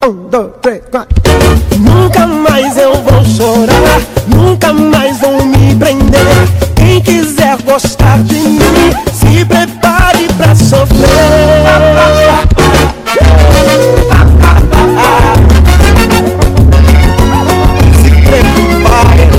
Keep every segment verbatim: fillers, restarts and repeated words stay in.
Um, dois, três, quatro. Nunca mais eu vou chorar, nunca mais vou me prender. Quem quiser gostar de mim, se prepare pra sofrer. Se prepare.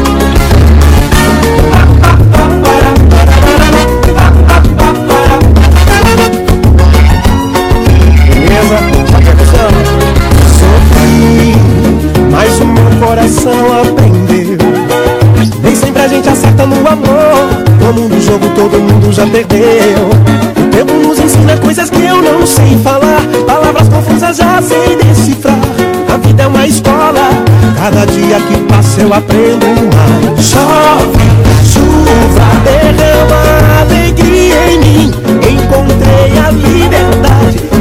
Beleza? Sabe a questão? Sofri, mas o meu coração aprendeu. Nem sempre a gente acerta no amor. Como no jogo todo mundo já perdeu. O tempo nos ensina coisas que eu não sei falar. Palavras confusas já sei decifrar. A vida é uma escola, cada dia que passa eu aprendo mais. Chove, chuva, derrama alegria em mim. Encontrei a liberdade.